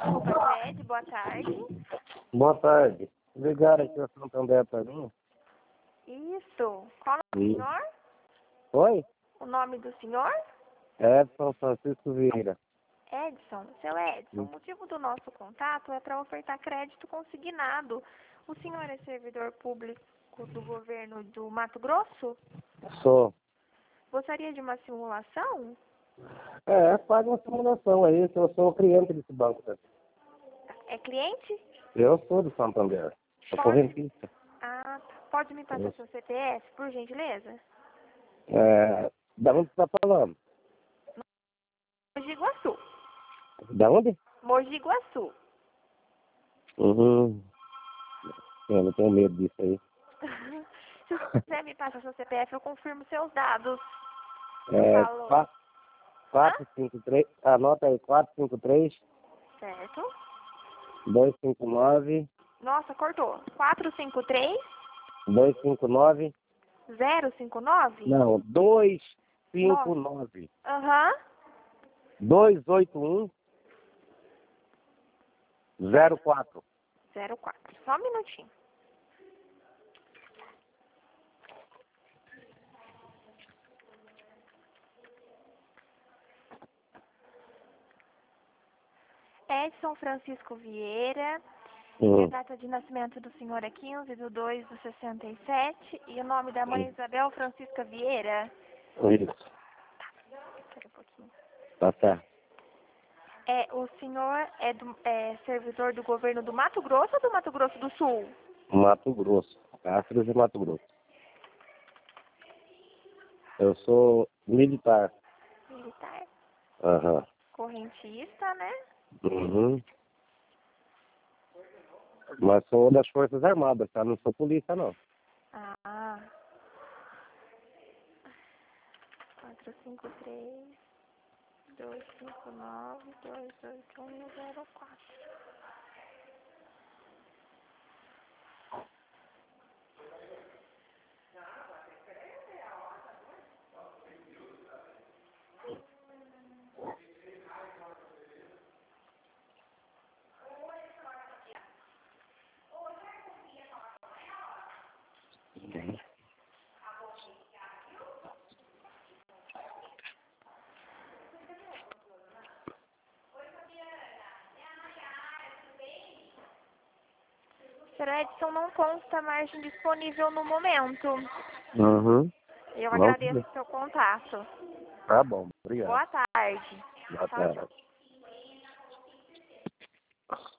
Desculpa, Cred, boa tarde. Boa tarde. Ligaram aqui a Santander para mim? Isso. Qual o nome do Sim. senhor? Oi? O nome do senhor? Edson Francisco Vieira. Edson. Seu Edson, o motivo do nosso contato é para ofertar crédito consignado. O senhor é servidor público do governo do Mato Grosso? Sou. Gostaria de uma simulação? Faz uma simulação aí, que eu sou cliente desse banco. Né? É cliente? Eu sou do Santander. Sou correntista. Ah, pode me passar seu CPF, por gentileza? Da onde você está falando? Mogi Guaçu. Da onde? Mogi Guaçu. Uhum. Eu não tenho medo disso aí. Se você quiser me passar seu CPF, eu confirmo seus dados. 453, anota aí, 453, Certo. 259, Nossa, cortou. 453 259, 059? não, 259, Aham. 281, 04. 04. Só um minutinho. Edson Francisco Vieira. E a data de nascimento do senhor é 15/2/67. E o nome da mãe é Isabel Francisca Vieira. Isso, Espera um pouquinho. tá certo. O senhor é servidor do governo do Mato Grosso ou do Mato Grosso do Sul? Mato Grosso, Cáceres e Mato Grosso. Eu sou militar. Militar. Aham. Correntista, né? Uhum. Mas sou das Forças Armadas, tá? Não sou polícia, não. Ah. 453 259 281 04. Sr. Edson, não consta margem disponível no momento. Uhum. Eu Vamos agradeço ver. o seu contato. Tá bom, obrigado. Boa tarde. Boa Tchau, tchau. tarde.